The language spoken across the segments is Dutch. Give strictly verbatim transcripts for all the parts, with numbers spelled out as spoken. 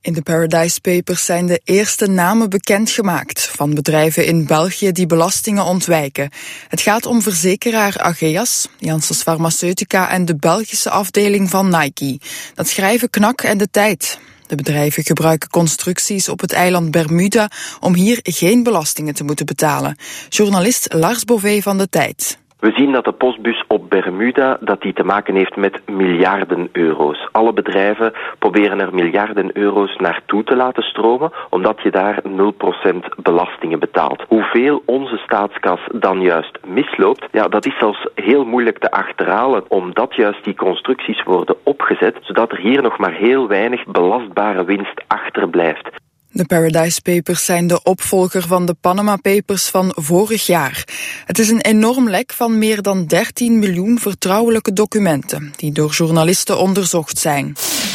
In de Paradise Papers zijn de eerste namen bekendgemaakt van bedrijven in België die belastingen ontwijken. Het gaat om verzekeraar Ageas, Janssens Pharmaceutica en de Belgische afdeling van Nike. Dat schrijven Knak en De Tijd. De bedrijven gebruiken constructies op het eiland Bermuda om hier geen belastingen te moeten betalen. Journalist Lars Bové van De Tijd. We zien dat de postbus op Bermuda dat die te maken heeft met miljarden euro's. Alle bedrijven proberen er miljarden euro's naartoe te laten stromen, omdat je daar nul procent belastingen betaalt. Hoeveel onze staatskas dan juist misloopt, ja, dat is zelfs heel moeilijk te achterhalen, omdat juist die constructies worden opgezet, zodat er hier nog maar heel weinig belastbare winst achterblijft. De Paradise Papers zijn de opvolger van de Panama Papers van vorig jaar. Het is een enorm lek van meer dan dertien miljoen vertrouwelijke documenten die door journalisten onderzocht zijn.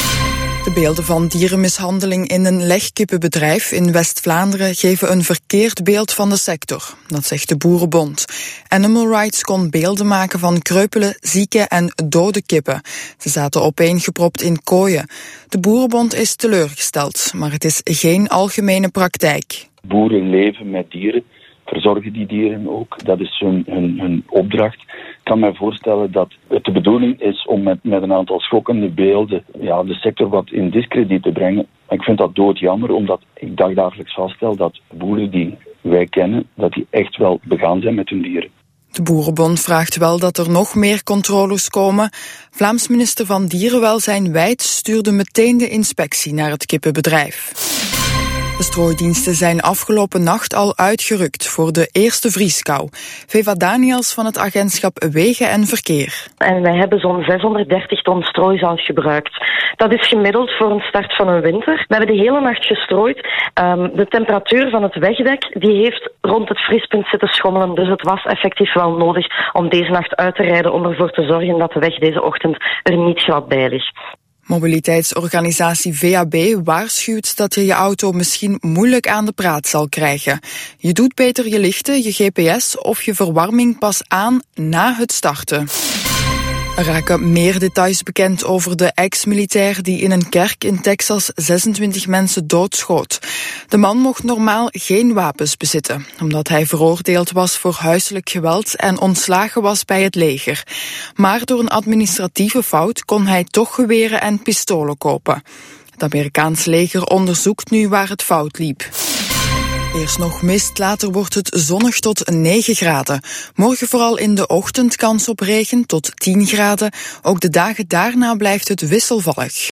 De beelden van dierenmishandeling in een legkippenbedrijf in West-Vlaanderen geven een verkeerd beeld van de sector. Dat zegt de Boerenbond. Animal Rights kon beelden maken van kreupele, zieke en dode kippen. Ze zaten opeengepropt in kooien. De Boerenbond is teleurgesteld, maar het is geen algemene praktijk. Boeren leven met dieren, verzorgen die dieren ook. Dat is hun, hun, hun opdracht. Ik kan me voorstellen dat het de bedoeling is om met, met een aantal schokkende beelden ja, de sector wat in diskrediet te brengen. Ik vind dat doodjammer, omdat ik dagelijks vaststel dat boeren die wij kennen, dat die echt wel begaan zijn met hun dieren. De Boerenbond vraagt wel dat er nog meer controles komen. Vlaams minister van Dierenwelzijn Wijt stuurde meteen de inspectie naar het kippenbedrijf. De strooidiensten zijn afgelopen nacht al uitgerukt voor de eerste vrieskou. Veva Daniels van het agentschap Wegen en Verkeer. En wij hebben zo'n zeshonderddertig ton strooizout gebruikt. Dat is gemiddeld voor een start van een winter. We hebben de hele nacht gestrooid. Um, de temperatuur van het wegdek die heeft rond het vriespunt zitten schommelen. Dus het was effectief wel nodig om deze nacht uit te rijden om ervoor te zorgen dat de weg deze ochtend er niet glad bij ligt. Mobiliteitsorganisatie V A B waarschuwt dat je je auto misschien moeilijk aan de praat zal krijgen. Je doet beter je lichten, je G P S of je verwarming pas aan na het starten. Er raken meer details bekend over de ex-militair die in een kerk in Texas zesentwintig mensen doodschoot. De man mocht normaal geen wapens bezitten, omdat hij veroordeeld was voor huiselijk geweld en ontslagen was bij het leger. Maar door een administratieve fout kon hij toch geweren en pistolen kopen. Het Amerikaans leger onderzoekt nu waar het fout liep. Eerst nog mist, later wordt het zonnig tot negen graden. Morgen vooral in de ochtend kans op regen tot tien graden. Ook de dagen daarna blijft het wisselvallig.